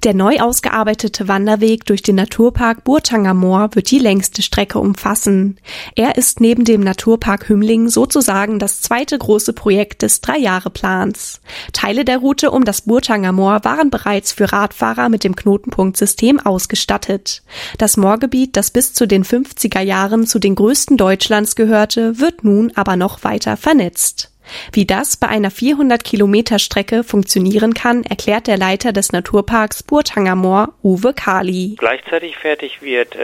Der neu ausgearbeitete Wanderweg durch den Naturpark Burtanger Moor wird die längste Strecke umfassen. Er ist neben dem Naturpark Hümmling sozusagen das zweite große Projekt des 3-Jahre-Plans. Teile der Route um das Burtanger Moor waren bereits für Radfahrer mit dem Knotenpunktsystem ausgestattet. Das Moorgebiet, das bis zu den 50er Jahren zu den größten Deutschlands gehörte, wird nun aber noch weiter vernetzt. Wie das bei einer 400-Kilometer-Strecke funktionieren kann, erklärt der Leiter des Naturparks Burtanger Moor, Uwe Kali. Gleichzeitig fertig wird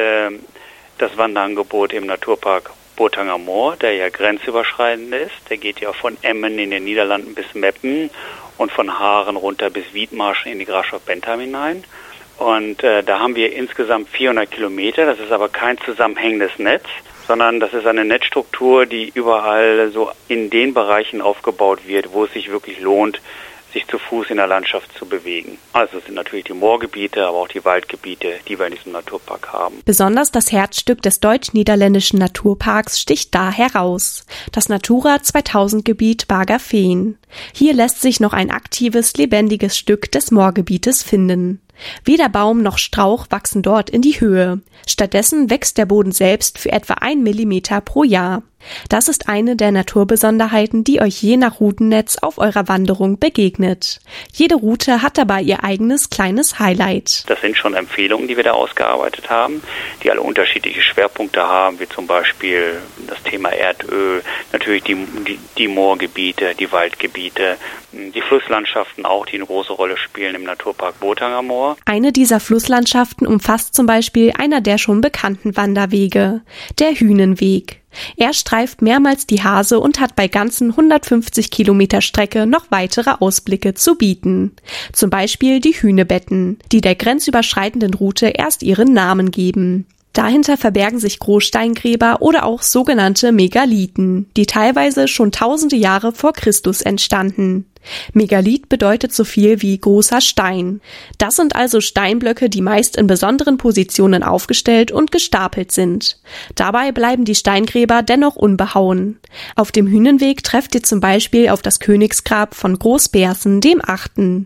das Wanderangebot im Naturpark Burtanger Moor, der ja grenzüberschreitend ist. Der geht ja von Emmen in den Niederlanden bis Meppen und von Haaren runter bis Wiedmarschen in die Grafschaft-Bentheim hinein. Und da haben wir insgesamt 400 Kilometer. Das ist aber kein zusammenhängendes Netz, sondern das ist eine Netzstruktur, die überall so in den Bereichen aufgebaut wird, wo es sich wirklich lohnt, sich zu Fuß in der Landschaft zu bewegen. Also es sind natürlich die Moorgebiete, aber auch die Waldgebiete, die wir in diesem Naturpark haben. Besonders das Herzstück des deutsch-niederländischen Naturparks sticht da heraus: das Natura 2000-Gebiet Bargaveen. Hier lässt sich noch ein aktives, lebendiges Stück des Moorgebietes finden. Weder Baum noch Strauch wachsen dort in die Höhe. Stattdessen wächst der Boden selbst für etwa 1 Millimeter pro Jahr. Das ist eine der Naturbesonderheiten, die euch je nach Routennetz auf eurer Wanderung begegnet. Jede Route hat dabei ihr eigenes kleines Highlight. Das sind schon Empfehlungen, die wir da ausgearbeitet haben, die alle unterschiedliche Schwerpunkte haben, wie zum Beispiel das Thema Erdöl, natürlich die Moorgebiete, die Waldgebiete, die Flusslandschaften auch, die eine große Rolle spielen im Naturpark Burtanger Moor. Eine dieser Flusslandschaften umfasst zum Beispiel einer der schon bekannten Wanderwege, der Hünenweg. Er streift mehrmals die Hase und hat bei ganzen 150 Kilometer Strecke noch weitere Ausblicke zu bieten. Zum Beispiel die Hünebetten, die der grenzüberschreitenden Route erst ihren Namen geben. Dahinter verbergen sich Großsteingräber oder auch sogenannte Megalithen, die teilweise schon tausende Jahre vor Christus entstanden. Megalith bedeutet so viel wie großer Stein. Das sind also Steinblöcke, die meist in besonderen Positionen aufgestellt und gestapelt sind. Dabei bleiben die Steingräber dennoch unbehauen. Auf dem Hünenweg trefft ihr zum Beispiel auf das Königsgrab von Großbersen dem 8.